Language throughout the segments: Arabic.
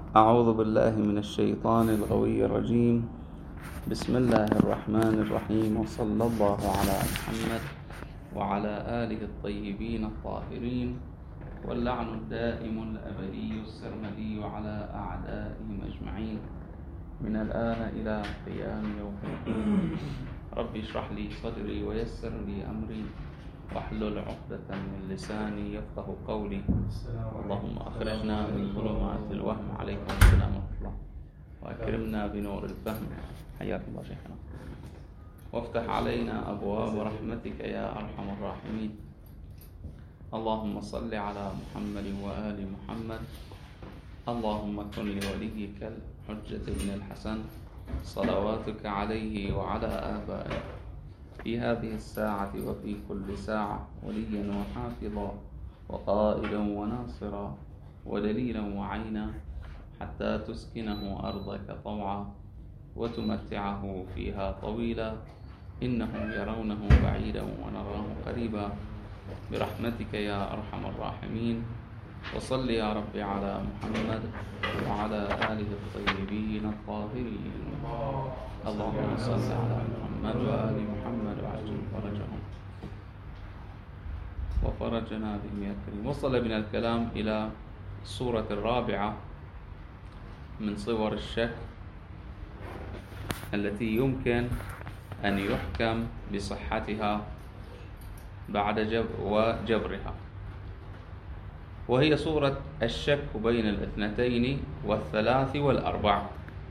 أعوذ بالله من الشيطان الغوي الرجيم. بسم الله الرحمن الرحيم، وصلى الله على محمد وعلى آله الطيبين الطاهرين، واللعن الدائم الأبدي السرمدي على أعدائهم أجمعين من الآن إلى قيام يوم الدين. ربي اشرح لي صدري ويسر لي أمري واحلل عقدة من لساني يفقه قولي. اللهم أخرجنا من ظلمات الوهم، عليكم السلام ورحمة الله، وأكرمنا بنور الفهم، حياك الله شيخنا، وافتح علينا أبواب رحمتك يا أرحم الراحمين. اللهم صل على محمد وآل محمد. اللهم كن لوليك الحجة بن الحسن صلواتك عليه وعلى آبائه في هذه الساعة وفي كل ساعة وليا وحافظا وقائدا وناصرا ودليلا وعينا، حتى تسكنه أرضك طوعا وتمتعه فيها طويلا، إنهم يرونه بعيدا ونراه قريبا، برحمتك يا أرحم الراحمين. وصل يا رب على محمد وعلى آله الطيبين الطاهرين. اللهم صل على محمد وآل محمد وعجل فرجهم وفرجنا بهم يا كريم. وصل بنا الكلام إلى الصورة الرابعة من صور الشك التي يمكن أن يحكم بصحتها بعد جبرها، وهي صورة الشك بين الاثنتين والثلاث والأربع.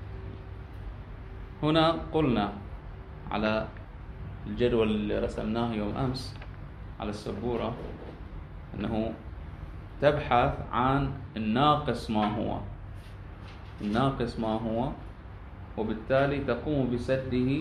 هنا قلنا على الجدول اللي رسمناه يوم أمس على السبورة أنه تبحث عن الناقص ما هو، وبالتالي تقوم بسده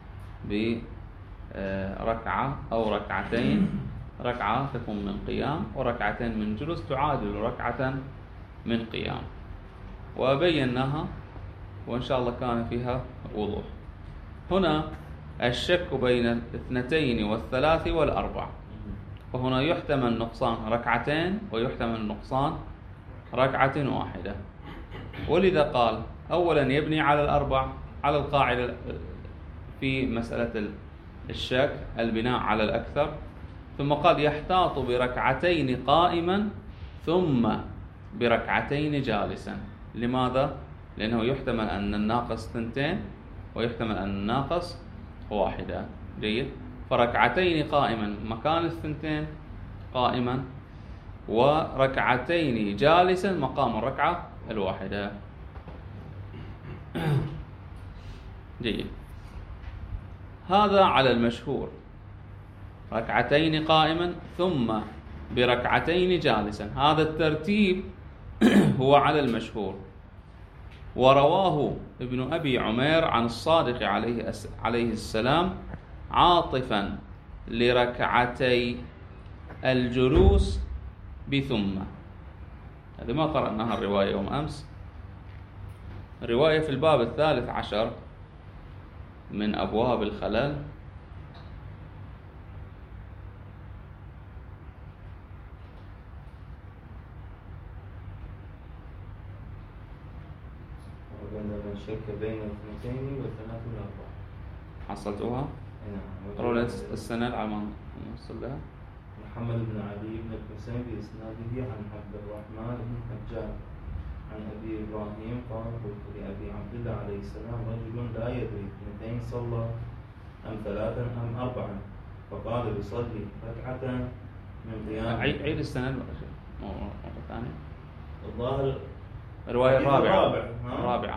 بركعة أو ركعتين، ركعة تكون من قيام وركعتين من جلوس تعادل ركعة من قيام، وبيناها وإن شاء الله كان فيها وضوح. هنا الشك بين الاثنتين والثلاث والأربع، وهنا يحتمل نقصان ركعتين ويحتمل نقصان ركعة واحدة، ولذا قال أولا يبني على الأربع، على القاعدة في مسألة الشك البناء على الأكثر، ثم قال يحتاط بركعتين قائما ثم بركعتين جالسا. لماذا؟ لأنه يحتمل أن الناقص 2 ويحتمل أن الناقص 1. جيد. فركعتين قائما مكان 2 قائما، وركعتين جالسا مقام الركعة 1. جيد. هذا على المشهور، ركعتين قائما ثم بركعتين جالسا، هذا الترتيب هو على المشهور. ورواه ابن أبي عمير عن الصادق عليه السلام عاطفا لركعتي الجلوس بثم. هذه ما قرأناها الرواية يوم أمس، الرواية في الباب 13 من أبواب الخلل. شك بين الاثنتين والثلاث والأربع. حصلتوها؟ نعم. رولة السند على ما نوصل لها. محمد بن علي بن الحسين بإسناده عن عبد الرحمن بن حجاج عن أبي إبراهيم قال قلت لأبي عبد الله عليه السلام رجل لا يدري 2 صلى أم 3 أم 4، فقال يصلي ركعة من قيام. عيد السند مرة ثانية. الظاهر الرواية الرابعة.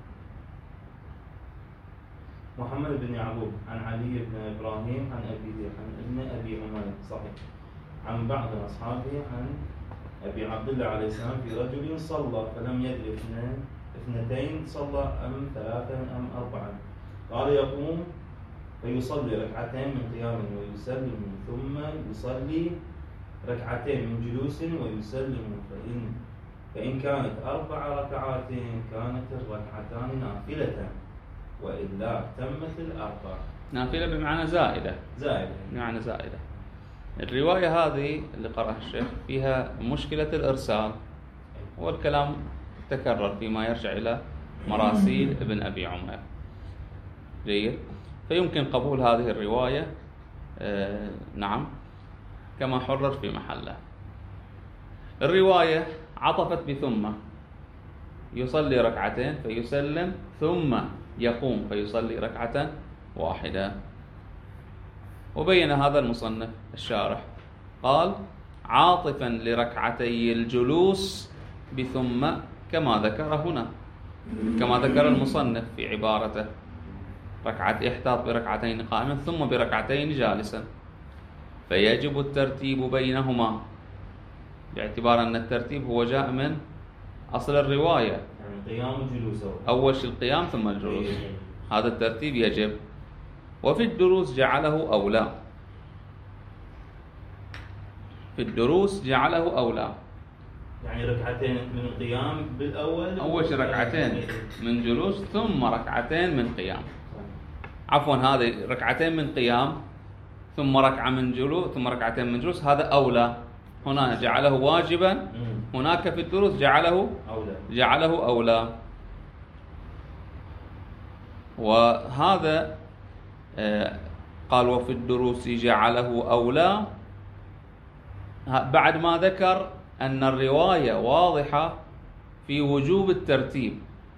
محمد بن يعقوب عن علي بن إبراهيم عن أبيه عن ابن أبي عمير صحيح عن بعض أصحابه عن أبي عبد الله عليه السلام في رجل صلى فلم يدري 2 صلى أم 3 أم 4، قال يقوم فيصلي ركعتين من قيام ويسلم، ثم يصلي ركعتين من جلوس ويسلم، فإن كانت 4 ركعات كانت الركعتان نافلة، وإلا تمت 4. نافلة بمعنى زائدة. بمعنى زائدة. الرواية هذه اللي قرأها الشيخ فيها مشكلة الإرسال، والكلام تكرر فيما يرجع إلى مراسيل ابن أبي عمير. جيد. فيمكن قبول هذه الرواية نعم كما حرر في محله. الرواية عطفت بثم، يصلي ركعتين فيسلم ثم يقوم فيصلي ركعة واحدة. وبين هذا المصنف الشارح قال عاطفا لركعتي الجلوس بثم كما ذكر هنا، كما ذكر المصنف في عبارته يحتاط بركعتين قائما ثم بركعتين جالسا، فيجب الترتيب بينهما باعتبار أن الترتيب هو جاء من أصل الرواية، يعني قيام وجلوس، أول شيء القيام ثم الجلوس، هذا الترتيب يجب. وفي الدروس جعله أولى، في الدروس جعله أولى، يعني ركعتين من القيام بالأول، أول شيء ركعتين من جلوس ثم ركعتين من قيام، عفوا هذه ركعتين من قيام ثم ركعة من جلوس ثم ركعتين من جلوس، هذا أولى. هنا جعله واجبا، هناك في الدروس جعله أولى. وهذا قال وفي الدروس جعله أولى بعد ما ذكر أن الرواية واضحة في وجوب الترتيب،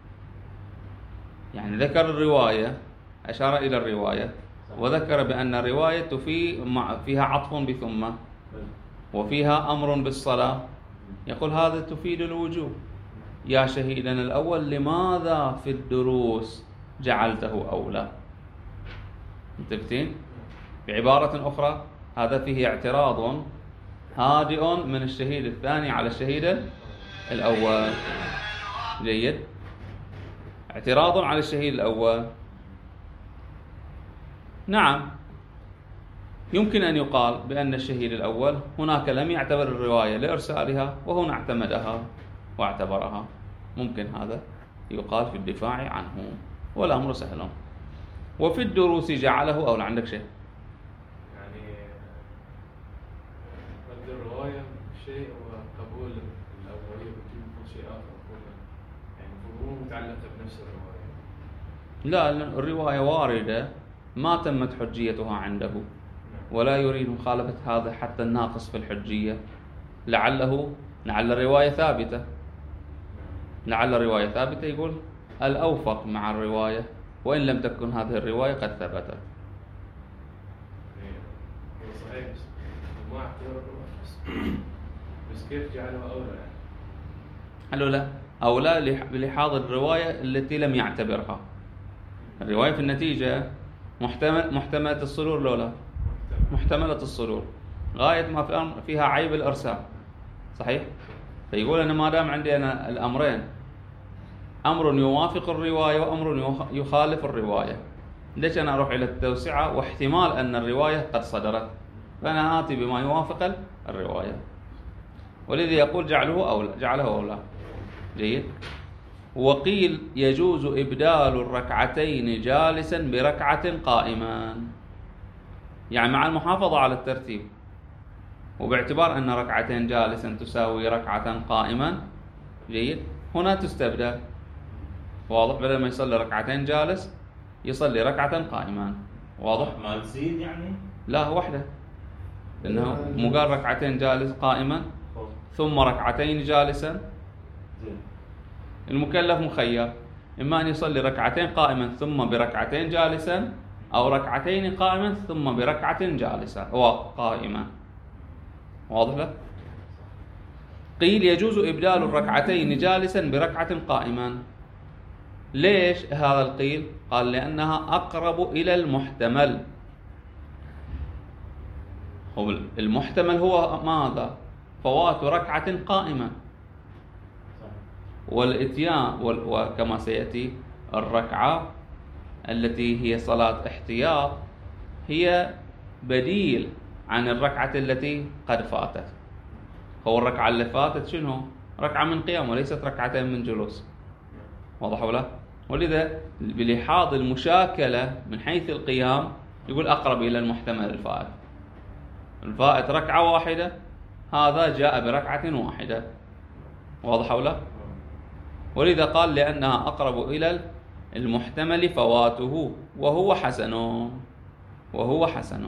يعني ذكر الرواية، أشار إلى الرواية وذكر بأن الرواية فيها عطف بثم وفيها أمر بالصلاة، يقول هذا تفيد الوجوب. يا شهيدنا الأول لماذا في الدروس جعلته أولى؟ انتبهتين؟ بعبارة أخرى هذا فيه اعتراض هادئ من الشهيد الثاني على الشهيد الأول. جيد. اعتراض على الشهيد الأول. نعم يمكن أن يقال بأن الشهيد الأول هناك لم يعتبر الرواية لإرسالها وهنا اعتمدها واعتبرها، ممكن هذا يقال في الدفاع عنه والأمر سهل. وفي الدروس جعله أولى. عندك شيء؟ يعني رد الرواية شيء وقبول الأولية بيكون شيء آخر، يعني مو متعلقة بنفس الرواية. لا الرواية واردة ما تمت حجيتها عنده ولا يريد مخالفة هذا حتى الناقص في الحجية، لعل الرواية ثابتة، لعل الرواية ثابتة، يقول الأوفق مع الرواية وإن لم تكن هذه الرواية قد ثبتت. صحيح ما اعتبر بس كيف جعله أولى يعني؟ قالوا لا أولى بلحاظ الرواية التي لم يعتبرها. الرواية في النتيجة محتملة الصدور لولا محتملة الصدور، غاية ما في الأمر فيها عيب الإرسال، صحيح؟ فيقول أنا ما دام عندي أنا الأمرين، أمر يوافق الرواية وأمر يخالف الرواية، ليش أنا أروح إلى التوسعة واحتمال أن الرواية قد صدرت، فأنا آتي بما يوافق الرواية. ولذا يقول جعله أولى. جيد. وقيل يجوز إبدال الركعتين جالسا بركعة قائما، يعني مع المحافظة على الترتيب وباعتبار أن ركعتين جالسا تساوي ركعة قائما. جيد. هنا تستبدل، واضح، بدل ما يصلي ركعتين جالس يصلي ركعة قائما، واضح؟ ما تزيد يعني؟ لا وحده، لأنه مو قال ركعتين جالس قائما ثم ركعتين جالسا. المكلف مخير إما أن يصلي ركعتين قائما ثم بركعتين جالسا أو ركعتين قائما ثم بركعة جالسة قائمة، واضح لك؟ قيل يجوز إبدال الركعتين جالسا بركعة قائما. ليش هذا القيل؟ قال لأنها أقرب إلى المحتمل. المحتمل هو ماذا؟ فوات ركعة قائمة، والإتيان وكما سيأتي الركعة التي هي صلاة احتياط هي بديل عن الركعة التي قد فاتت. هو الركعة اللي فاتت شنو؟ ركعة من قيام وليست ركعتين من جلوس، واضح ولا؟ ولذا بلحاظ المشاكلة من حيث القيام يقول أقرب إلى المحتمل الفائت. الفائت ركعة واحدة، هذا جاء بركعة واحدة، واضح ولا؟ ولذا قال لأنها أقرب إلى المحتمل فواته وهو حسن. وهو حسن.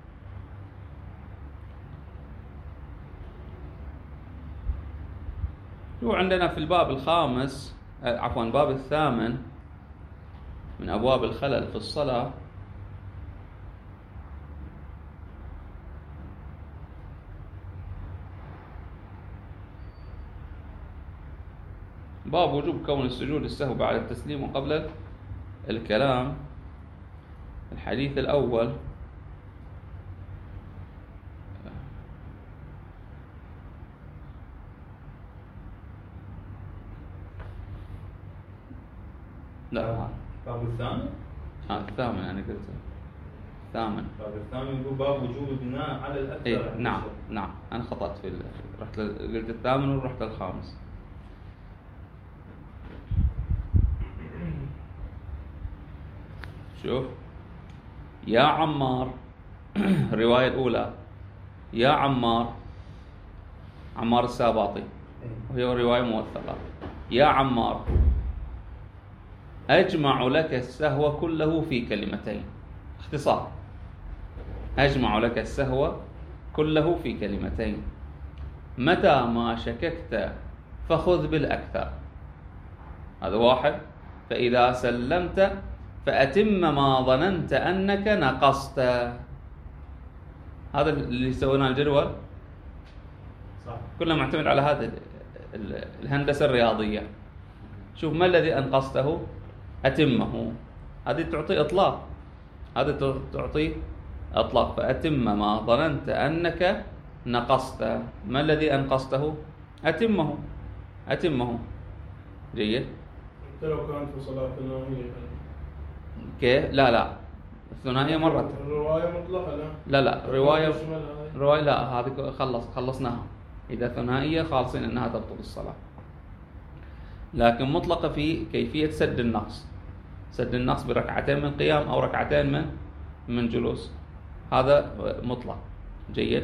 وعندنا في الباب الخامس، عفوا الباب الثامن من أبواب الخلل في الصلاة، باب وجوب كون السجود السهو بعد التسليم وقبل الكلام. الحديث الأول لا باب الثامن. الثامن أنا قلت الثامن. باب الثامن يقول باب وجوب البناء على الأكثر. إيه نعم أنا خطأت في رحت قلت الثامن ورحت الخامس. شوف يا عمار الرواية الأولى يا عمار الساباطي وهي رواية موثقة. يا عمار أجمع لك السهو كله في كلمتين. اختصار أجمع لك السهو كله في كلمتين. متى ما شككت فخذ بالأكثر. هذا واحد. فإذا سلمت فأتم ما ظننت أنك نقصت. هذا اللي سوينا الجدول صح. كله معتمد على هذا الهندسة الرياضية. شوف ما الذي أنقصته أتمه. هذه تعطي إطلاق. هذا تعطي إطلاق. فأتم ما ظننت أنك نقصت. ما الذي أنقصته أتمه. جيد. حتى لو كانت في صلاة ثنائية كيف؟ لا الثنائية مرت. الرواية مطلقة. لا رواية لا هذه خلصناها. إذا ثنائية خالصين أنها تبطل الصلاة. لكن مطلقة في كيفية سد النقص بركعتين من قيام أو ركعتين من جلوس. هذا مطلق. جيد.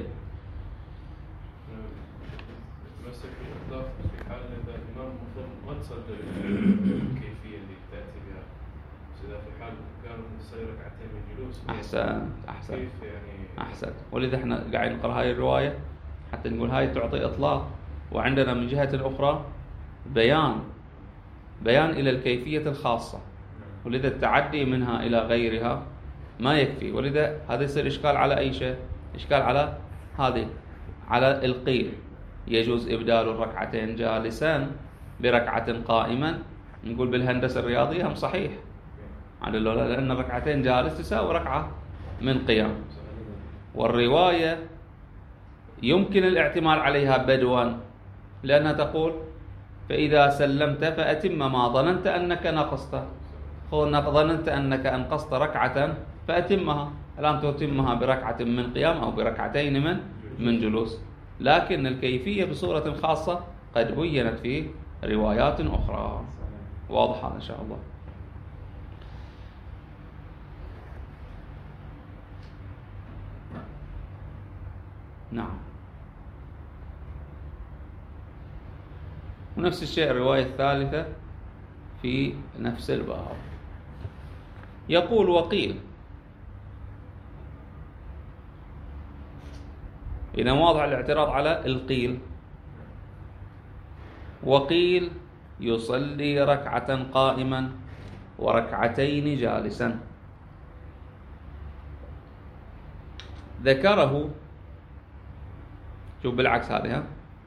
تمسك بالإطلاق في حال إذا الإمام ما تصدق الكيفية اللي تأتي بها. إذا في حال كانوا نصلي ركعتين من جلوس. أحسن. كيف يعني؟ أحسن. ولذا إحنا قاعد نقرأ هاي الرواية حتى نقول هاي تعطي إطلاق. وعندنا من جهة أخرى بيان إلى الكيفية الخاصة. ولذا التعدي منها إلى غيرها ما يكفي. ولذا هذا يصير إشكال على أي شيء. إشكال على هذه، على القيل. يجوز إبدال الركعتين جالسا بركعة قائما. نقول بالهندسة الرياضية هم صحيح لأن الركعتين جالس تساوي ركعة من قيام. والرواية يمكن الاعتماد عليها بدوا، لأنها تقول فإذا سلمت فأتم ما ظننت أنك نقصت. ظننت أنك أنقصت ركعة فأتمها. الآن تتمها بركعة من قيام أو بركعتين من جلوس. لكن الكيفية بصورة خاصة قد بينت في روايات أخرى. واضح هذا إن شاء الله. نعم. ونفس الشيء الرواية الثالثة في نفس الباب. يقول وقيل. إذا واضح الاعتراض على القيل. وقيل يصلي ركعة قائما وركعتين جالسا. ذكره شوف بالعكس هذه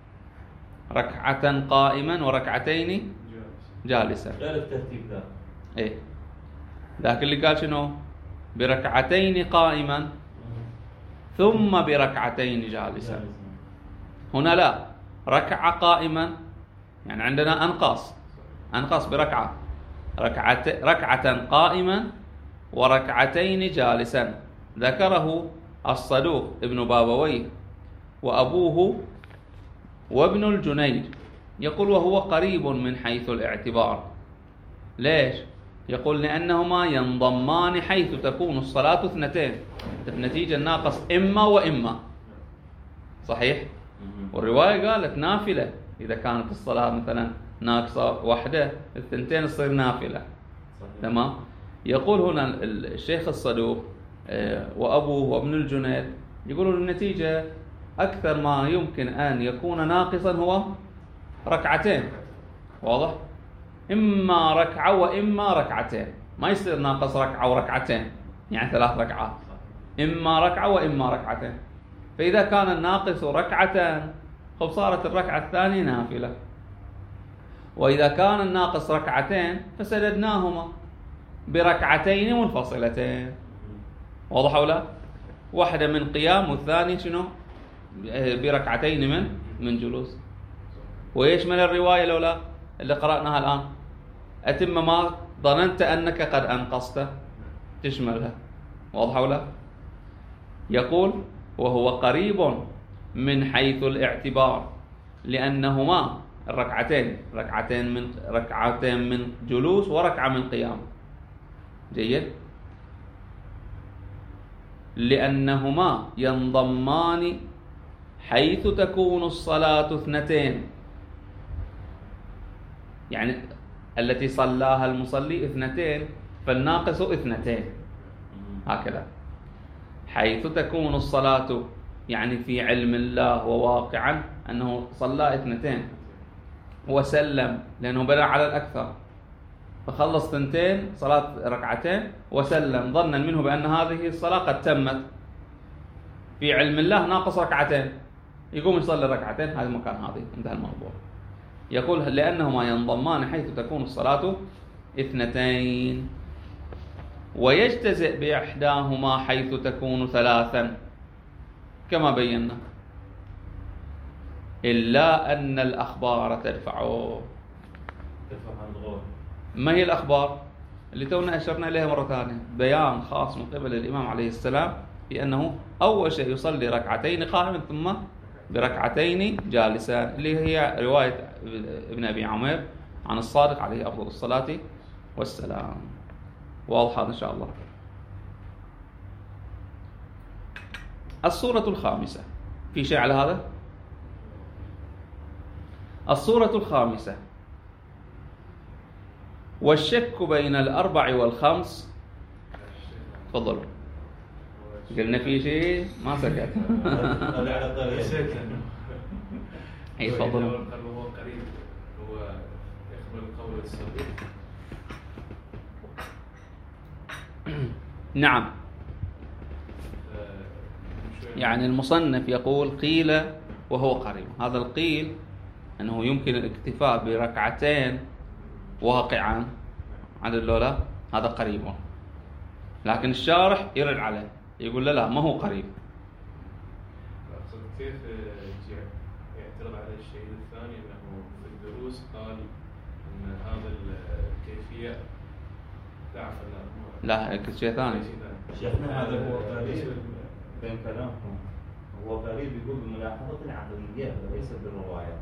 ركعة قائما وركعتين جالسا. غير الترتيب ذا. إيه ذاك اللي قال شنو بركعتين قائما ثم بركعتين جالسا. هنا لا، ركعة قائما يعني عندنا أنقص بركعة. ركعة قائما وركعتين جالسا. ذكره الصدوق ابن بابويه وأبوه وابن الجنيد. يقول وهو قريب من حيث الاعتبار. ليش؟ يقول لأنهما ينضمان حيث تكون الصلاة اثنتين. نتيجة الناقص إما وإما. صحيح؟ والرواية قالت نافلة إذا كانت الصلاة مثلا ناقصة واحدة، الثنتين تصير نافلة. تمام. يقول هنا الشيخ الصدوق وأبوه وابن الجنيد يقولون النتيجة أكثر ما يمكن أن يكون ناقصا هو ركعتين. واضح؟ إما ركعة وإما ركعتين، ما يصير ناقص ركعة وركعتين، يعني 3 ركعات، إما ركعة وإما ركعتين. فإذا كان الناقص ركعتان خب صارت الركعة الثانية نافلة، وإذا كان الناقص ركعتين فسددناهما بركعتين منفصلتين. واضح أو لا؟ واحدة من قيام والثانية شنو؟ بركعتين من جلوس. ويشمل الرواية لولا اللي قرأناها الآن أتم ما ظننت أنك قد أنقصت، تشملها. واضح أو لا؟ يقول وهو قريب من حيث الاعتبار لأنهما ركعتين من جلوس وركعة من قيام. جيد. لأنهما ينضمان حيث تكون الصلاة 2، يعني التي صلاها المصلي 2 فالناقص 2 هكذا. حيث تكون الصلاة يعني في علم الله وواقعا أنه صلى 2 وسلم، لأنه بنى على الأكثر، فخلص 2 صلاة ركعتين وسلم ظنا منه بأن هذه الصلاة قد تمت. في علم الله ناقص 2 يقوم يصلي 2 هذا مكان هذه، انتهى الموضوع. يقول لأنهما ينضمان حيث تكون الصلاة 2 ويجتزئ بإحداهما حيث تكون 3 كما بينا، إلا أن الأخبار تدفعه. ما هي الأخبار؟ اللي تونا أشرنا إليها مرة ثانية، بيان خاص من قبل الإمام عليه السلام في أنه أول شيء يصلي 2 قائما ثم بركعتين جالسا، اللي هي رواية ابن أبي عمير عن الصادق عليه أفضل الصلاة والسلام. واضح هذا إن شاء الله. الصورة الخامسة، في شيء على هذا؟ الصورة الخامسة والشك بين 4 و5. تفضلوا. قلنا في شيء ما سكت. اي تفضلوا. هو قريب، هو يقبل قول الصديق. نعم. يعني المصنف يقول قيل وهو قريب. هذا القيل أنه يمكن الاكتفاء ب2 واقعا على اللولا، هذا قريب. لكن الشارح يرد عليه يقول لا ما هو قريب. كيف يعترض على الشيء الثاني أنه في الدروس قال أن هذا الكيفية ضعف لا شيء ثاني. شيخنا هذا هو قريب بين كلامهم، هو قريب يقول بملاحظة العقلية وليس بالرواية.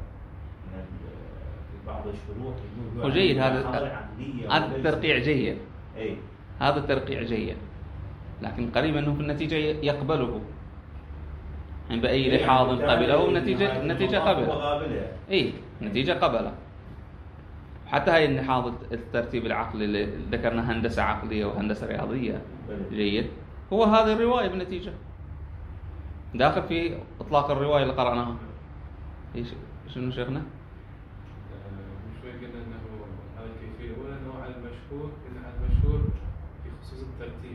بعض الشروط يقول وجيد هذا الترقيع جيد. أي هذا الترقيع جيد، لكن قريب أنه في النتيجة يقبله، يعني بأي لحاظ قبله النتيجة قبله. إيه نتيجة قبله. حتى هاي النحاض الترتيب العقلي اللي ذكرنا هندسة عقلية وهندسة رياضية جيد، هو هذه الرواية بالنتيجة داخل في إطلاق الرواية اللي قرأناها. شنو شيخنا؟ شوي قلنا أنه هذا الكيفية الأولى أنه على المشهور، إن على المشهور في خصوص الترتيب.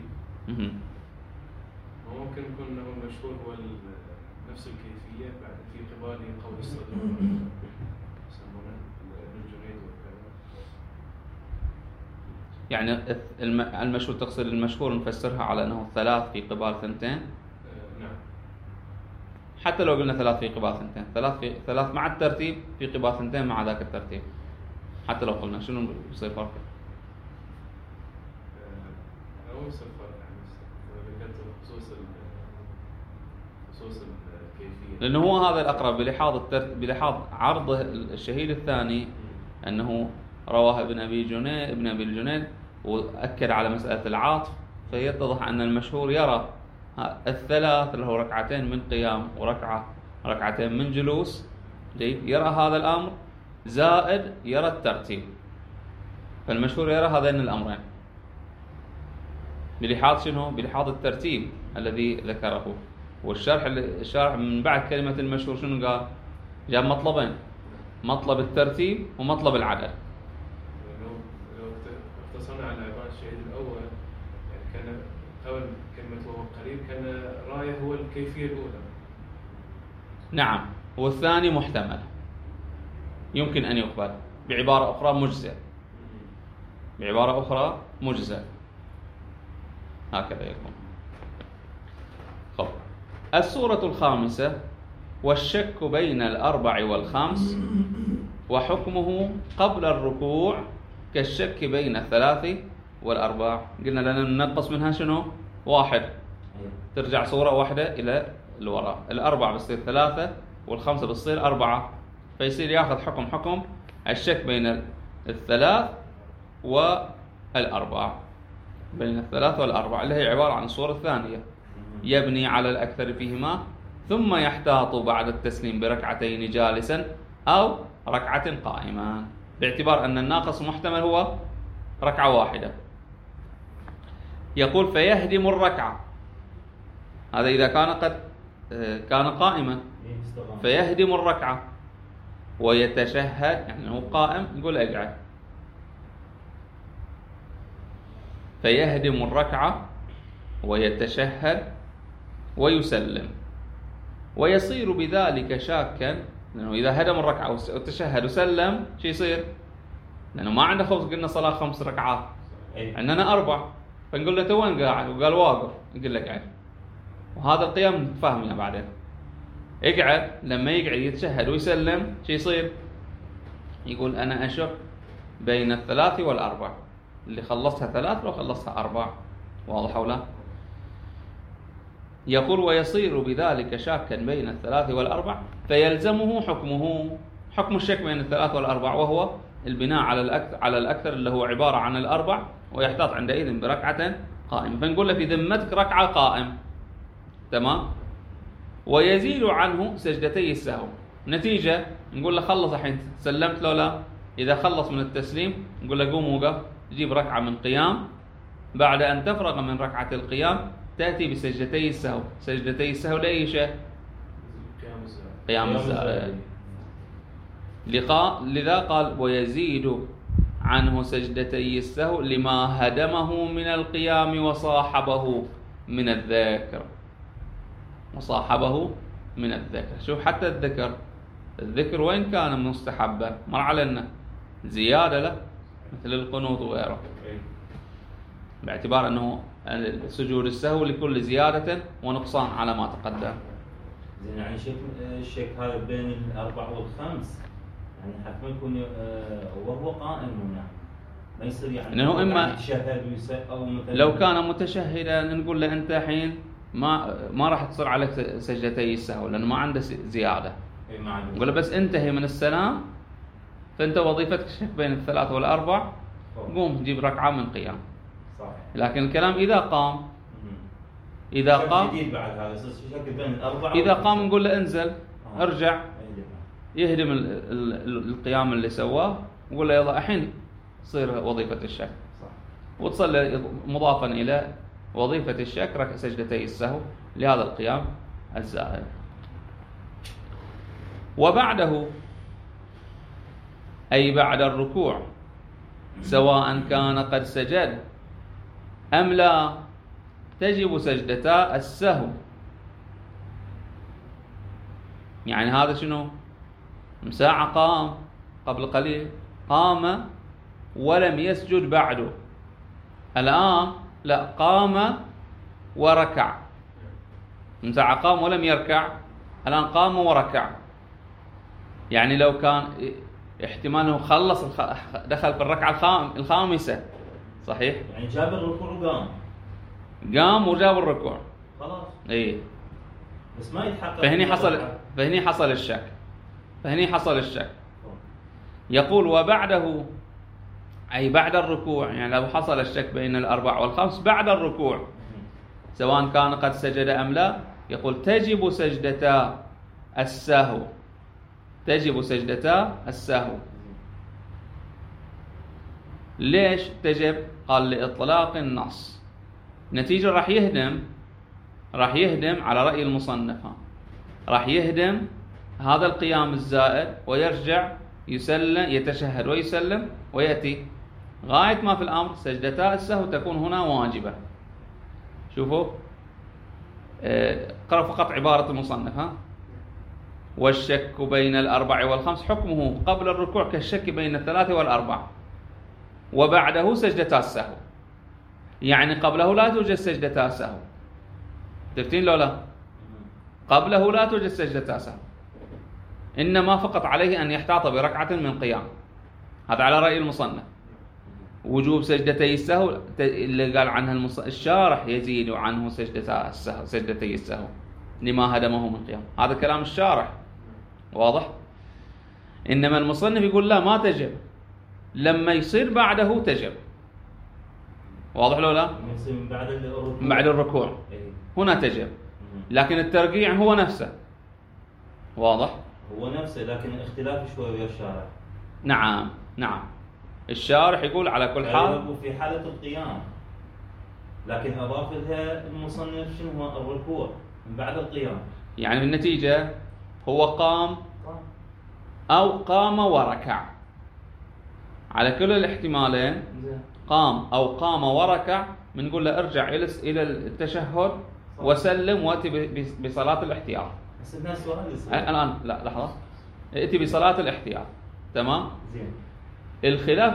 وممكن يكون أنه المشهور هو نفس الكيفية بعد في قبال قول الصدر يسمونه ابن الجنيد وكذا. يعني المشهور تقصد المشهور نفسرها على أنه 3 في قبال 2. نعم. حتى لو قلنا 3 في قبال 2، 3 مع الترتيب في قبال 2 مع ذاك الترتيب، حتى لو قلنا شنو يصير فرق؟ أو يصير فرق يعني خصوص الكيفية، لأنه هو هذا الأقرب بلحاظ عرضه الشهيد الثاني أنه رواه ابن أبي الجنيد وأكد على مسألة العاطف، فيتضح أن المشهور يرى 3 اللي هو 2 من قيام وركعتين من جلوس. جيد. يرى هذا الأمر زائد يرى الترتيب. فالمشهور يرى هذين الأمرين بلحاظ شنو؟ بلحاظ الترتيب الذي ذكره. والشارح من بعد كلمة المشهور شنو قال؟ جاب مطلبين، مطلب الترتيب ومطلب العدد. لو اقتصرنا على عبارة الشهيد الأول، يعني كان قبل كلمة وهو قريب كان راية هو الكيفية الأولى. نعم، والثاني محتمل يمكن أن يقبل، بعبارة أخرى مجزئ، بعبارة أخرى مجزئ، هكذا يكون. خب، الصورة الخامسة: والشك بين الأربع والخمس وحكمه قبل الركوع كالشك بين الثلاث والأربع. قلنا لنا ننقص منها شنو؟ واحد، ترجع صورة واحدة إلى الوراء. الأربع بتصير ثلاثة والخمسة بتصير أربعة، فيصير ياخذ حكم الشك بين الثلاث والأربع، بين الثلاث والأربع، اللي هي عبارة عن الصورة الثانية. يبني على الأكثر فيهما ثم يحتاط بعد التسليم بركعتين جالسا أو ركعة قائما، باعتبار أن الناقص محتمل هو ركعة واحدة. يقول فيهدم الركعة، هذا إذا كان قائما، فيهدم الركعة ويتشهد، يعني هو قائم يقول اقعد، فيهدم الركعة ويتشهد ويسلم، ويصير بذلك شاكا، لأنه إذا هدم الركعة وتشهد وسلم شو يصير؟ لأنه ما عنده خوف، قلنا صلاة 5 ركعات، عندنا 4، فنقول له تو وين قاعد؟ وقال واقف، يقول لك اقعد. وهذا القيام نتفاهمنا بعدين. اقعد، لما يقعد يتشهد ويسلم شو يصير؟ يقول أنا أشك بين الثلاث والأربع، اللي خلصتها 3 لو خلصتها 4، واضح ولا؟ يقول ويصير بذلك شاكا بين الثلاث والأربع فيلزمه حكم الشك بين الثلاث والأربع، وهو البناء على الأكثر اللي هو عبارة عن الأربع، ويحتاط عندئذ بركعة قائمة. فنقول له في ذمتك ركعة قائم، تمام؟ ويزيد عنه سجدتي السهو. نتيجة نقول له خلص الحين، سلمت لو لا؟ إذا خلص من التسليم نقول له قوم وقف، جيب ركعة من قيام، بعد أن تفرغ من ركعة القيام تأتي بسجدتي السهو. سجدتي السهو لأي شيء؟ قيام الزائد. لذا قال ويزيد عنه سجدتي السهو لما هدمه من القيام وصاحبه من الذكر. وصاحبه من الذكر، شوف حتى الذكر وين كان مستحبا مر علينا زيادة له، مثل القنوط وغيره، باعتبار أنه سجود السهو لكل زيادة ونقصان على ما تقدم. زين، يعني الشك هذا بين الأربع والخمس، يعني حتما يكون وهو قائم، يعني ما يصير يعني إنه إما يتشهد أو مثلا لو كان متشهدا نقول له أنت الحين ما راح تصير عليك سجدتي السهو لأنه ما عنده زيادة. نقول له بس انتهي من السلام، فأنت وظيفتك الشك بين الثلاث والأربع، قوم جيب ركعة من قيام. صحيح. لكن الكلام إذا قام، إذا قام نقول له انزل، ارجع، يهدم القيام اللي سواه، نقول له يلا الحين تصير وظيفة الشك، وتصل مضافا إلى وظيفة الشك سجدتي السهو لهذا القيام الزائد. وبعده أي بعد الركوع، سواء كان قد سجد أم لا، تجب سجدتا السهو. يعني هذا شنو؟ مساعة قام قبل قليل، قام ولم يسجد بعده، الآن لا، قام وركع. مساعة قام ولم يركع، الآن قام وركع. يعني لو كان احتمال انه خلص دخل في الركعة الخامسة، صحيح؟ يعني جاب الركوع وقام، قام وجاب الركوع، خلاص. اي بس ما يتحقق. فهني حصل الشك. يقول وبعده أي بعد الركوع، يعني لو حصل الشك بين الأربع والخمس بعد الركوع، سواء كان قد سجد أم لا، يقول تجب سجدتا السهو. ليش تجب؟ قال لإطلاق النص. نتيجة راح يهدم على رأي المصنف، راح يهدم هذا القيام الزائد ويرجع يسلم، يتشهد ويسلم ويأتي. غاية ما في الأمر سجدتا السهو تكون هنا واجبة. شوفوا قرأ فقط عبارة المصنف. والشك بين الأربع والخمس حكمه قبل الركوع كالشك بين الثلاث والأربع وبعده سجدتا السهو. يعني قبله لا توجد سجدتا السهو. تفتين لو لا؟ قبله لا توجد سجدتا السهو، إنما فقط عليه أن يحتاط بركعة من قيام. هذا على رأي المصنف. وجوب سجدتي السهو اللي قال عنها الشارح يزيد عنه سجدتي السهو لما هدمه من قيام. هذا كلام الشارح واضح. إنما المصنف يقول لا، ما تجب، لما يصير بعده تجب. واضح لو لا؟ بعد الركوع هنا تجب، لكن الترقيع هو نفسه. واضح؟ هو نفسه، لكن الاختلاف شوي ويا الشارع. نعم نعم. الشارح يقول على كل حال في حالة القيام، لكن أضاف لها المصنف شنو هو الركوع من بعد القيام. يعني بالنتيجة هو قام أو قام وركع، على كل الاحتمالين قام أو قام وركع، بنقول له ارجع إلى التشهد وسلم واتي بصلاة الاحتياط. بس الناس سؤال الآن لا لحظة، ائتي بصلاة الاحتياط. تمام؟ زين. الخلاف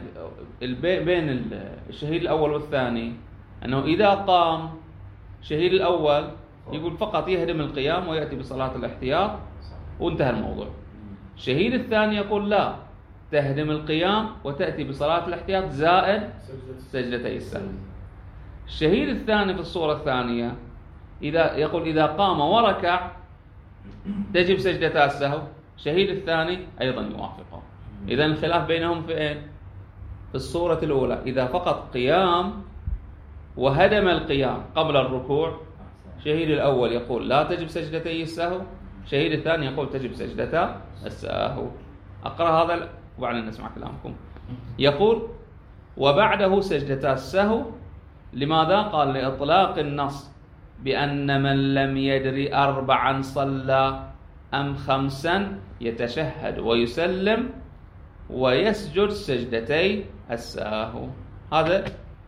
بين الشهيد الأول والثاني أنه إذا قام الشهيد الأول يقول فقط يهدم القيام ويأتي بصلاة الاحتياط وانتهى الموضوع. الشهيد الثاني يقول لا، تهدم القيام وتأتي بصلاة الاحتياط زائد سجدتي السهو. الشهيد الثاني في الصورة الثانية يقول إذا قام وركع تجب سجدتا السهو. الشهيد الثاني أيضا يوافقه. إذن الخلاف بينهم في إيه؟ في الصورة الأولى إذا فقط قيام وهدم القيام قبل الركوع، شهيد الأول يقول لا تجب سجدتي السهو، شهيد الثاني يقول تجب سجدتا السهو. أقرأ هذا وبعدين نسمع كلامكم. يقول وبعده سجدتا السهو. لماذا؟ قال لإطلاق النص بأن من لم يدري 4 صلى أم 5 يتشهد ويسلم ويسجد سجدتي السهو. هذا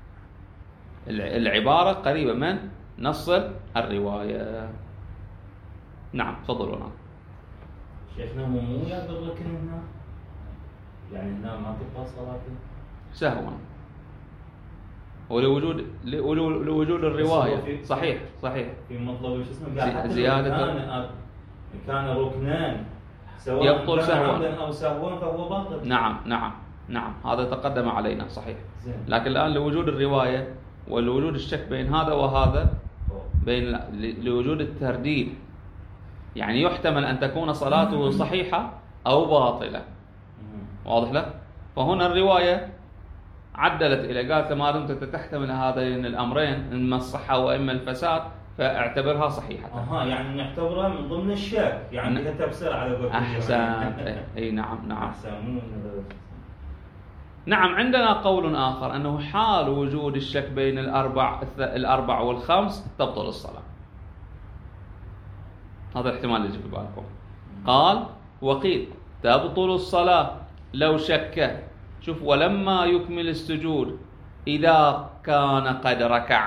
العبارة قريبة من نص الرواية. نعم تفضلوا. نعم شيخنا مو يا بالركن هنا، يعني هنا ما تبقى صلاته سهوا ولوجود الرواية. صحيح في مطلب شو اسمه زيادة كان ركنان سواء يبطل كان سهوا عمدا أو سهوا فهو باطل. نعم هذا تقدم علينا صحيح. زين. لكن الآن لوجود الرواية ولوجود الشك بين هذا وهذا، لوجود الترديد، يعني يحتمل أن تكون صلاته صحيحة أو باطلة. واضح لك؟ فهنا الرواية عدلت إلى قالت ما دمت تحتمل هذين الأمرين إما الصحة وإما الفساد فاعتبرها صحيحة. يعني نعتبرها من ضمن الشك، يعني لها تفسير على قولتك. أحسنت. أي نعم. أحسن. نعم. عندنا قول آخر أنه حال وجود الشك بين الأربع والخمس تبطل الصلاة. هذا الاحتمال اللي يجي في بالكم. قال وقيل تبطل الصلاة لو شك. شوف ولما يكمل السجود إذا كان قد ركع.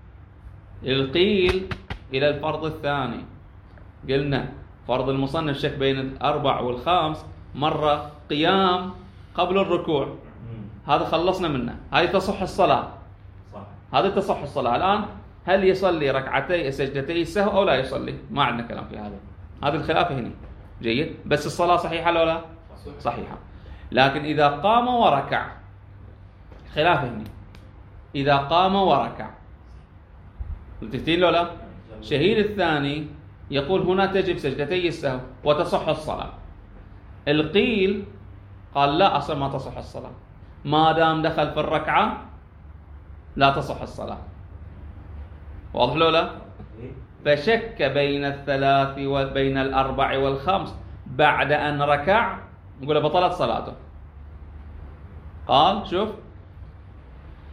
القيل إلى الفرض الثاني. قلنا فرض المصنف شك بين 4 والخامس، مرة قيام قبل الركوع، هذا خلصنا منه، هذه تصح الصلاة. صح. هذا تصح الصلاة. الآن هل يصلي ركعتي سجدتي السهو أو لا يصلي؟ ما عندنا كلام في هذا. هذا الخلاف هنا. جيد. بس الصلاة صحيحة ولا لا؟ صحيحة. لكن إذا قام وركع خلاف هنا. إذا قام وركع متفتين لو لا؟ شهيد الثاني يقول هنا تجب سجدتي السهو وتصح الصلاة. القيل قال لا، أصلا ما تصح الصلاة ما دام دخل في الركعة، لا تصح الصلاة. واضح لو لا؟ فشك بين 3 وبين 4 والخمس بعد أن ركع، نقول بطلت صلاته. قال شوف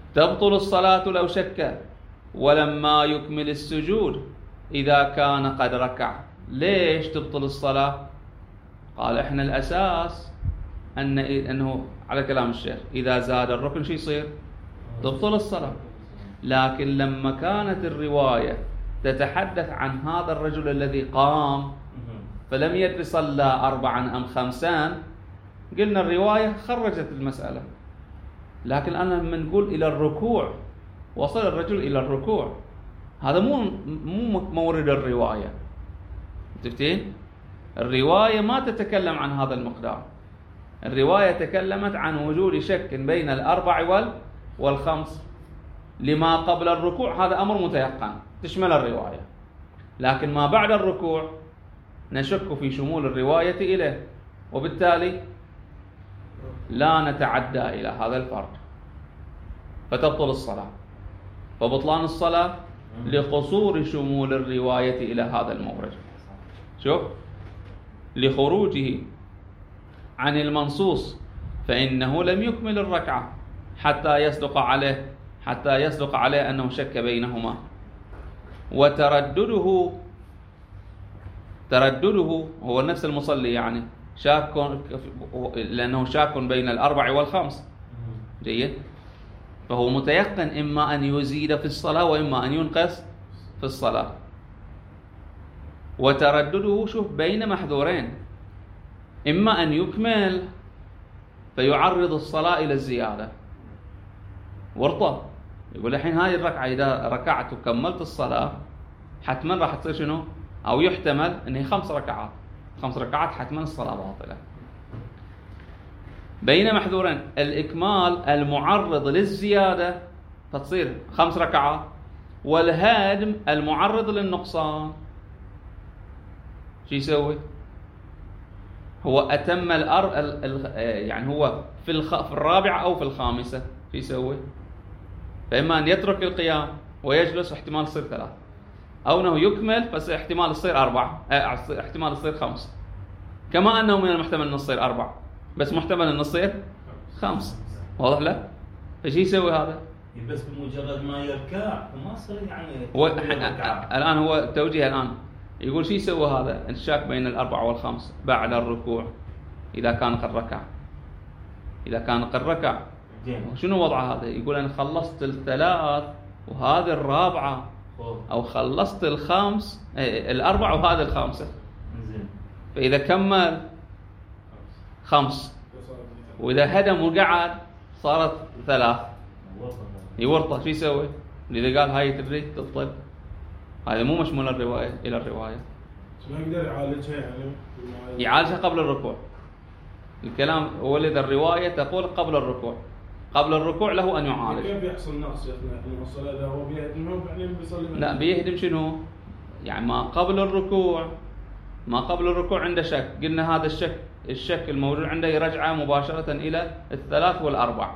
تبطل الصلاة لو شك ولما يكمل السجود إذا كان قد ركع. ليش تبطل الصلاة؟ قال إحنا الأساس أنه على كلام الشيخ إذا زاد الركن شو يصير؟ تبطل الصلاة. لكن لما كانت الرواية تتحدث عن هذا الرجل الذي قام فلم يدري صلى 4 أم 5، قلنا الرواية خرجت المسألة. لكن أنا لما نقول إلى الركوع، وصل الرجل إلى الركوع، هذا مو مورد الرواية. تفتين؟ الرواية ما تتكلم عن هذا المقدار. الرواية تكلمت عن وجود شك بين 4 و5 لما قبل الركوع. هذا أمر متيقن تشمل الرواية، لكن ما بعد الركوع نشك في شمول الرواية إليه، وبالتالي لا نتعدى إلى هذا الفرق فتبطل الصلاة. فبطلان الصلاة لقصور شمول الرواية إلى هذا المورد. شوف، لخروجه عن المنصوص فإنه لم يكمل الركعة حتى يصدق عليه أنه شك بينهما. وتردده هو نفس المصلي، يعني شاك، لأنه شاك بين 4 و5. جيد. فهو متيقن إما أن يزيد في الصلاة وإما أن ينقص في الصلاة. وتردده شوف بين محذورين، إما أن يكمل فيعرض الصلاة إلى الزيادة ورطة، يقول الحين هذه الركعة إذا ركعت وكملت الصلاة حتما راح تصير شنو؟ أو يحتمل أنها 5 ركعات، 5 ركعات حتما الصلاة باطلة. بين محذورين، الإكمال المعرض للزيادة فتصير 5 ركعات، والهدم المعرض للنقصان شو يسوي؟ هو أتم يعني هو في الرابعة أو في الخامسة شو يسوي؟ فإما أن يترك القيام ويجلس، احتمال يصير 3، أو أنه يكمل بس احتمال يصير 4، احتمال يصير 5. كما أنه من المحتمل أن يصير 4 بس محتمل أن يصير 5. واضح له؟ فش يسوي هذا؟ بس بمجرد ما يركع وما صار يعني الآن هو التوجيه الآن يقول شو يسوي هذا؟ الشاك بين 4 و5 بعد الركوع إذا كان قد ركع. شنو وضع هذا؟ يقول أنا خلصت 3 وهذه 4، أو خلصت 4 وهذا 5. فإذا كمل 5 وإذا هدم وقعد صارت 3 يورطه. شو يسوي؟ إذا قال هاي تدري تبطل، هذا مو مشمول إلى الرواية. ما يقدر يعالجها يعني؟ يعالجها قبل الركوع. الكلام هو إذا الرواية تقول قبل الركوع له أن يعالج. كيف يحصل نقص يا أخي الصلاة؟ إذا هو بيهدم بعدين بيصلي؟ لا، بيهدم شنو؟ يعني ما قبل الركوع عنده شك، قلنا هذا الشك الموجود عنده يرجعه مباشرة إلى 3 و4.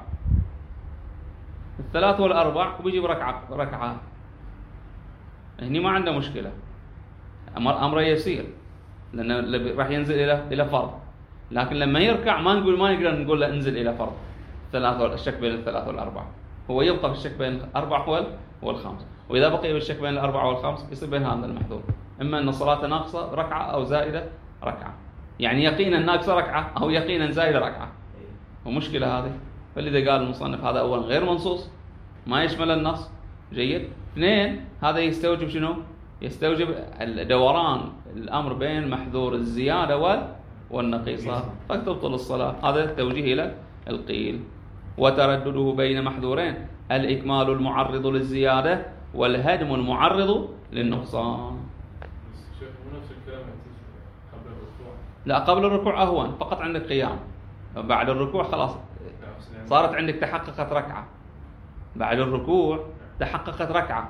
3 و4 وبيجيب ركعة هني ما عنده مشكلة، أمره يسير لأنه راح ينزل إلى فرض. لكن لما يركع ما نقدر نقول له انزل إلى فرض. الشك بين 3 و4 هو يبقى في الشك بين 4 و5، وإذا بقي بالشك بين 4 و5 يصير بين هذا المحذور، إما أن الصلاة ناقصة ركعة أو زائدة ركعة، يعني يقينا ناقصة ركعة أو يقينا زائدة ركعة، ومشكلة هذه. فلذا قال المصنف هذا أولا غير منصوص ما يشمل النص. جيد. 2 هذا يستوجب شنو؟ يستوجب دوران الأمر بين محذور الزيادة والنقيصة فتبطل الصلاة. هذا التوجيه إلى القيل. وتردده بين محذورين، الإكمال المعرض للزيادة والهدم المعرض للنقصان. شيخ نفس الكلام قبل الركوع؟ لا، قبل الركوع أهون، فقط عندك قيام. بعد الركوع خلاص صارت عندك تحققت ركعة. بعد الركوع تحققت ركعة.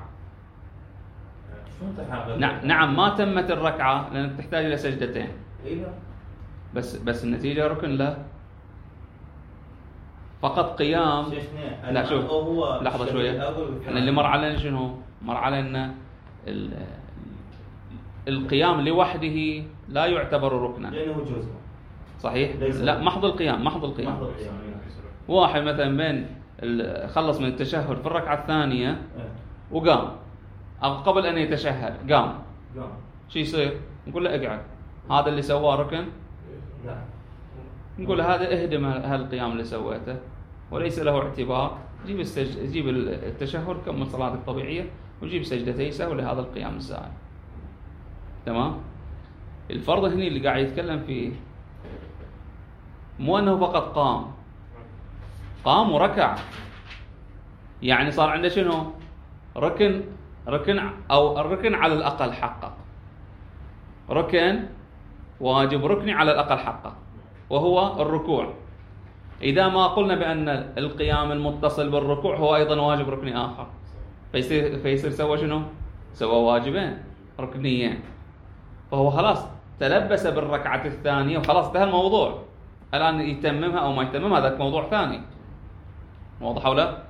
نعم ما تمت الركعة لأنك تحتاج إلى سجدتين. بس النتيجة ركن لا، فقط قيام. لا شوف، لحظة شوية، احنا اللي مر علينا شنو؟ مر علينا القيام لوحده لا يعتبر ركنا لأنه جزء. صحيح؟ لا، محض القيام. واحد مثلا بين خلص من التشهد في الركعة الثانية وقام، أو قبل أن يتشهد قام، شو يصير؟ نقول له اقعد، هذا اللي سواه ركن؟ لا، نقول له هذا اهدم هالقيام اللي سويته وليس له اعتبار، جيب التشهد كمل صلاتك طبيعية وجيب سجدتي سهو لهذا القيام الزائد. تمام؟ الفرض هنا اللي قاعد يتكلم فيه مو أنه فقط قام وركع، يعني صار عنده شنو؟ ركن أو الركن على الأقل حقق، ركن واجب ركني على الأقل حقق وهو الركوع. إذا ما قلنا بأن القيام المتصل بالركوع هو أيضا واجب ركني آخر، فيصير سوى شنو؟ سوى واجبين ركنيين، فهو خلاص تلبس بالركعة الثانية وخلاص انتهى الموضوع. الآن يتممها أو ما يتممها هذا موضوع ثاني. واضح أو لا؟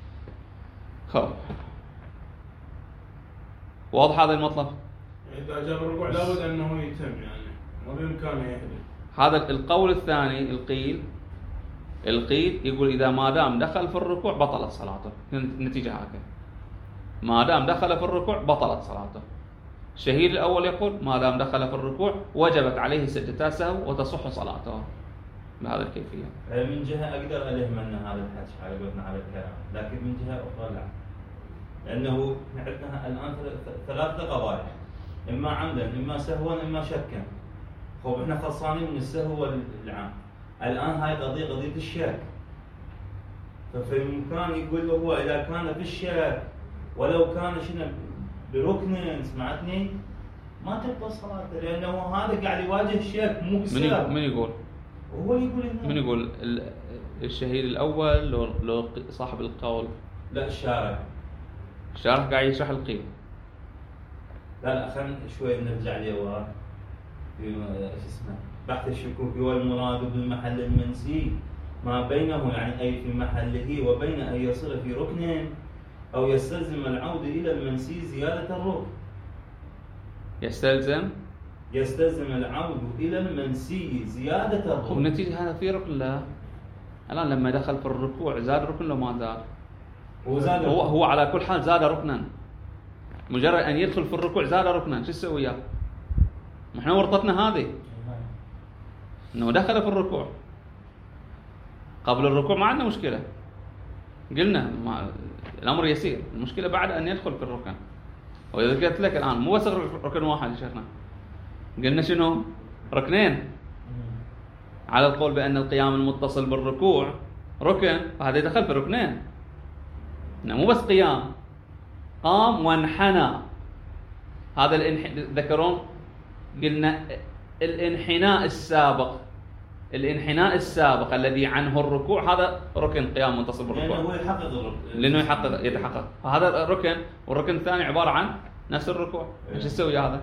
واضح هذا المطلب؟ إذا جاب الركوع لابد أنه يتم، يعني ما بإمكانه يهدي. هذا القول الثاني القيل يقول إذا ما دام دخل في الركوع بطلت صلاته، النتيجة هكذا، ما دام دخل في الركوع بطلت صلاته. الشهيد الأول يقول ما دام دخل في الركوع وجبت عليه سجدتا سهو وتصح صلاته بهذه الكيفية. من جهة أقدر ألهم أن هذا الحكي على قولنا على الكلام، لكن من جهة أخرى لا، لأنه عندنا الآن ثلاث قضايا، إما عمدا إما سهوا إما شكا. خب إحنا خلصانين من السهو والعام، الآن هاي قضية الشك، ففي الإمكان يقول له هو إذا كان في الشك ولو كان شنو بركن، سمعتني؟ ما تبطل صلاته، لأنه هذا قاعد يواجه الشك مو بالسهو. من يقول؟ هو يقول هنا. من يقول؟ الشهيد الأول لو صاحب القول؟ لا، الشارع قاعد يشرح القيل. لا خلينا شوي نرجع لورا في ايش اسمه بحث الشكوك والمراد بالمحل المنسي ما بينه، يعني أي في محله وبين أن يصل في ركن أو يستلزم العودة إلى المنسي زيادة الركن. يستلزم العودة إلى المنسي زيادة الركن. والنتيجة هذا في ركن لا. الآن لما دخل في الركوع زاد ركن لو ما زاد؟ هو على كل حال زاد ركنا، مجرد أن يدخل في الركوع زاد ركنا، شو يسوي وياه؟ احنا ورطتنا هذه انه دخل في الركوع، قبل الركوع ما عندنا مشكلة، قلنا الأمر يسير، المشكلة بعد أن يدخل في الركن. وإذا قلت لك الآن مو بس ركن واحد يا شيخنا، قلنا شنو؟ ركنين، على القول بأن القيام المتصل بالركوع ركن، فهذا يدخل في ركنين، مو بس قيام، قام وانحنى. هذا ذكرون قلنا الانحناء السابق الذي عنه الركوع هذا ركن قيام متصل بالركوع، لأنه يتحقق. فهذا ركن، والركن الثاني عبارة عن نفس الركوع. ايش يسوي هذا؟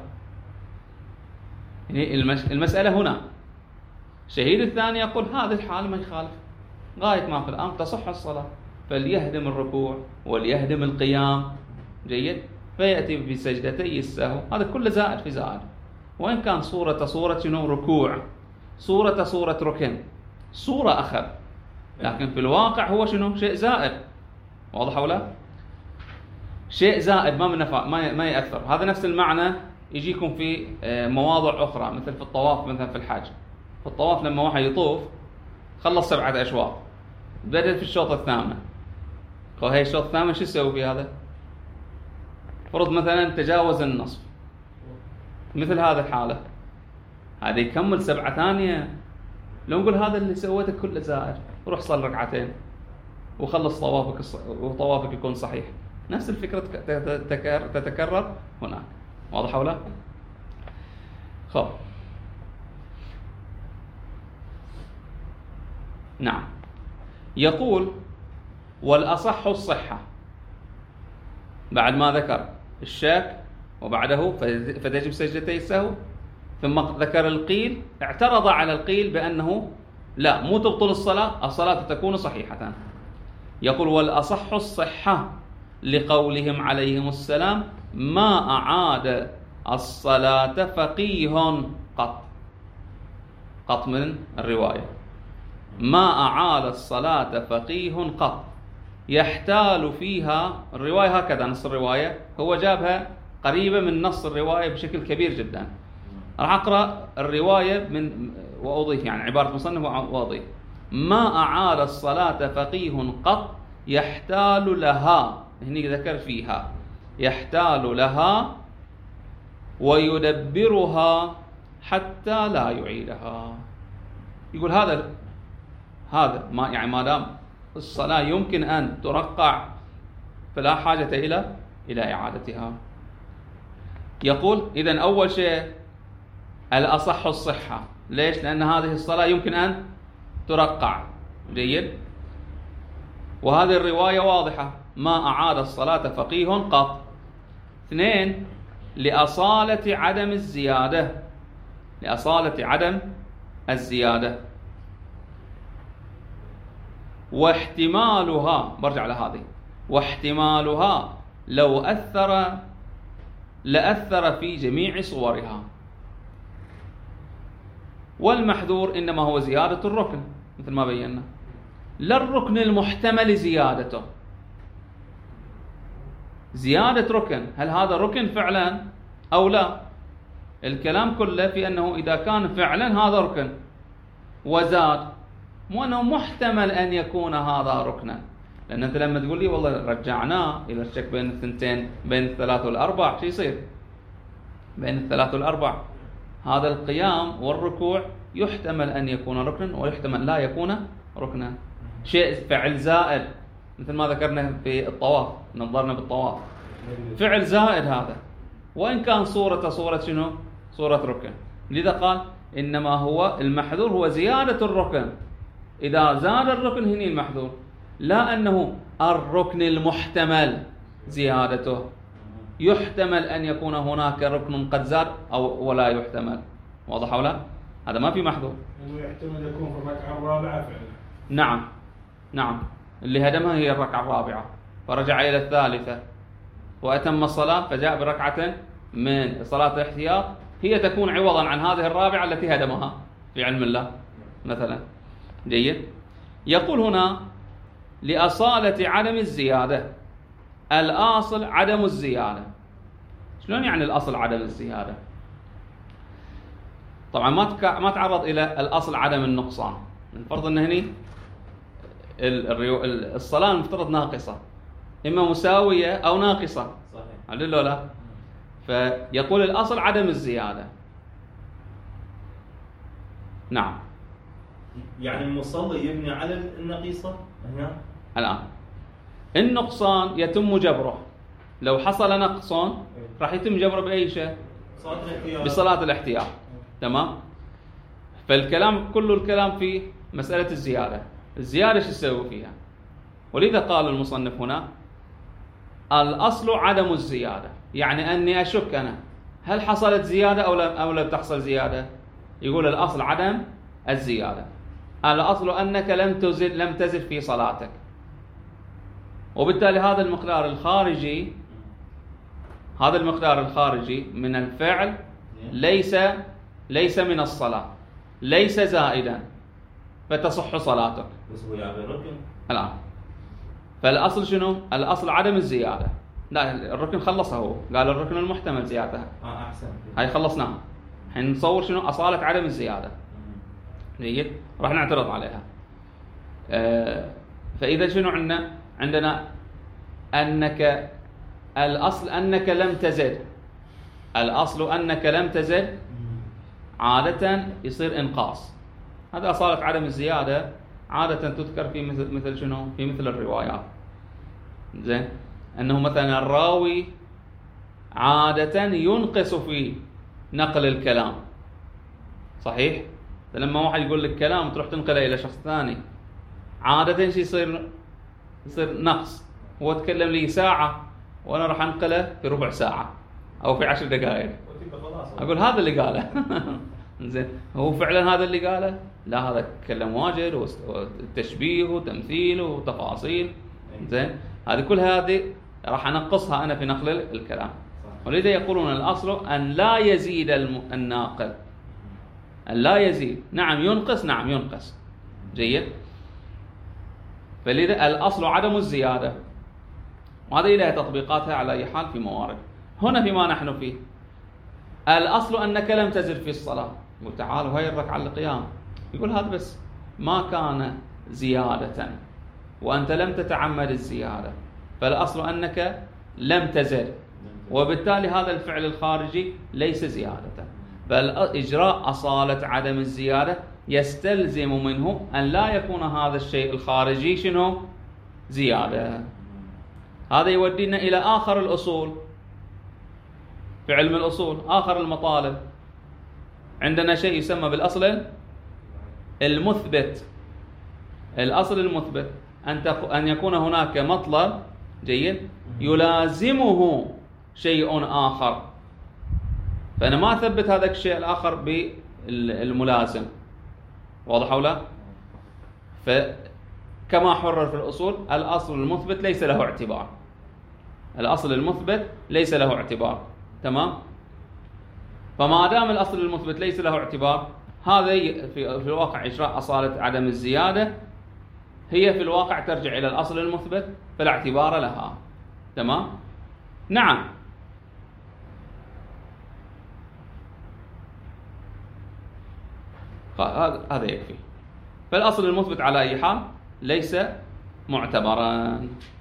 يعني المسألة هنا الشهيد الثاني يقول هذا الحال ما يخالف، غاية ما في الأمر تصح الصلاة، فليهدم الركوع وليهدم القيام، جيد، فيأتي بسجدتي السهو، هذا كله زائد في زائد. وإن كان صورة شنو؟ ركوع، صورة ركن، صورة أخر، لكن في الواقع هو شنو؟ شيء زائد. واضح ولا؟ شيء زائد ما يأثر. هذا نفس المعنى يجيكم في مواضع أخرى، مثل في الطواف، مثلا في الحج. في الطواف لما واحد يطوف خلص 7 أشواط، بدأ في الشوط الثامن، قال هاي الشوط الثامن شو يسوي في هذا؟ فرض مثلا تجاوز النصف، مثل هذا الحالة، هذا يكمل 7 ثانية. لو نقول هذا اللي سويته كله زائد، روح صل ركعتين وخلص طوافك، وطوافك يكون صحيح. نفس الفكرة تتكرر هناك. واضح ولا؟ خب، نعم. يقول والأصح الصحة، بعد ما ذكر الشك وبعده فتجب سجدتي السهو، ثم ذكر القيل، اعترض على القيل بأنه لا، مو تبطل الصلاة تكون صحيحة. يقول والأصح الصحة لقولهم عليهم السلام ما أعاد الصلاة فقيه قط من الرواية، ما أعاد الصلاة فقيه قط، يحتال فيها. الرواية هكذا، نص الرواية هو جابها قريبة من نص الرواية بشكل كبير جدا. راح أقرأ الرواية وأضيف يعني عبارة مصنف وأضيف: ما أعاد الصلاة فقيه قط يحتال لها، هني ذكر فيها، يحتال لها ويدبرها حتى لا يعيدها. يقول هذا ما يعني ما دام الصلاة يمكن أن ترقع فلا حاجة إلى إعادتها. يقول إذن أول شيء الأصح الصحة. ليش؟ لأن هذه الصلاة يمكن أن ترقع. جيد. وهذه الرواية واضحة: ما أعاد الصلاة فقيه قط. 2 لأصالة عدم الزيادة، لأصالة عدم الزيادة. واحتمالها، برجع لهذه، واحتمالها لو لأثر في جميع صورها. والمحذور إنما هو زيادة الركن مثل ما بينا، لا الركن المحتمل زيادته. زيادة ركن، هل هذا ركن فعلا أو لا؟ الكلام كله في أنه إذا كان فعلا هذا ركن وزاد، مو أنه محتمل أن يكون هذا ركنا. لأن أنت لما تقول لي والله رجعناه إلى الشك بين الثنتين، بين الثلاث والأربع، شو يصير؟ بين الثلاث والأربع هذا القيام والركوع يحتمل أن يكون ركنا ويحتمل لا يكون ركنا. شيء فعل زائد مثل ما ذكرنا في الطواف، نظرنا بالطواف، فعل زائد هذا، وإن كان صورة شنو؟ صورة ركن. لذا قال إنما هو المحذور هو زيادة الركن. إذا زاد الركن هنا المحذور، لا أنه الركن المحتمل زيادته. يحتمل أن يكون هناك ركن قد زاد أو ولا يحتمل. واضح ولا؟ هذا ما في محذور. إنه يحتمل يكون في الركعة الرابعة فعلا. نعم اللي هدمها هي الركعة الرابعة، فرجع إلى الثالثة وأتم الصلاة، فجاء بركعة من صلاة الاحتياط هي تكون عوضا عن هذه الرابعة التي هدمها في علم الله مثلا. جيد. يقول هنا لأصالة عدم الزيادة. الأصل عدم الزيادة. شلون يعني الأصل عدم الزيادة؟ طبعا ما تعرض إلى الأصل عدم النقصان. نفرض أن هني الصلاة المفترض ناقصة، إما مساوية أو ناقصة، صحيح. عدل ولا لا؟ فيقول الأصل عدم الزيادة. نعم. يعني المصلي يبني على النقيصة هنا. الآن النقصان يتم جبره. لو حصل نقص راح يتم جبره بأي شيء؟ صلاة الاحتياط. بصلاة الاحتياط. تمام. فالكلام كله الكلام في مسألة الزيادة. الزيادة شو تسوي فيها؟ ولذا قال المصنف هنا الأصل عدم الزيادة، يعني أني أشك أنا هل حصلت زيادة أو لم تحصل زيادة. يقول الأصل عدم الزيادة. الأصل أنك لم تزد في صلاتك، وبالتالي هذا المقدار الخارجي من الفعل ليس من الصلاة، ليس زائدا، فتصح صلاتك. بس هو يعني ركن. الآن فالأصل شنو؟ الأصل عدم الزيادة. لا الركن خلصه هو، قال الركن المحتمل زيادتها. أحسن. هاي خلصناها. الحين نصور شنو أصالة عدم الزيادة. جيد. راح نعترض عليها. فإذا شنو عندنا أنك الأصل أنك لم تزد. الأصل أنك لم تزد، عادة يصير إنقاص. هذا أصالة عدم الزيادة، عادة تذكر في مثل شنو؟ في مثل الروايات. زين. أنه مثلا الراوي عادة ينقص في نقل الكلام. صحيح؟ فلما واحد يقول لك كلام تروح تنقله إلى شخص ثاني، عادة شيء يصير نقص. هو تكلم لي ساعة وأنا راح أنقله في ربع ساعة أو في 10 دقائق. أقول هذا اللي قاله. زين. هو فعلا هذا اللي قاله؟ لا، هذا كلام واجد وتشبيه وتمثيل وتفاصيل. زين. هذه كل هذه راح أنقصها أنا في نقل الكلام. ولذا يقولون الأصل أن لا يزيد الناقل، أن لا يزيد. نعم ينقص، نعم ينقص. جيد. فلذا الأصل عدم الزيادة، وهذه لها تطبيقاتها على أي حال في موارد. هنا فيما نحن فيه الأصل أنك لم تزد في الصلاة، يقول تعال وهي الركعة القيام، يقول هذا بس ما كان زيادة وأنت لم تتعمد الزيادة، فالأصل أنك لم تزد، وبالتالي هذا الفعل الخارجي ليس زيادة. فالإجراء أصالة عدم الزيادة يستلزم منه أن لا يكون هذا الشيء الخارجي شنو؟ زيادة. هذا يودينا إلى آخر الأصول في علم الأصول، آخر المطالب. عندنا شيء يسمى بالأصل المثبت. الأصل المثبت أن يكون هناك مطلب جيد يلازمه شيء آخر، فأنا ما أثبت هذا الشيء الآخر بالملازم، واضح أو لا؟ فكما حرر في الأصول الأصل المثبت ليس له اعتبار، الأصل المثبت ليس له اعتبار، تمام؟ فما دام الأصل المثبت ليس له اعتبار، هذا في الواقع إجراء أصالة عدم الزيادة هي في الواقع ترجع إلى الأصل المثبت فلا اعتبار لها، تمام؟ نعم، هذا يكفي. فالأصل المثبت على أي حال ليس معتبرا.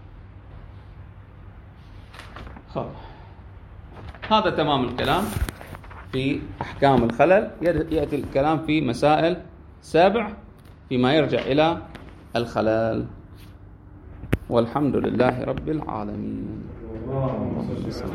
هذا تمام الكلام في أحكام الخلل. يأتي الكلام في مسائل 7 فيما يرجع إلى الخلل. والحمد لله رب العالمين.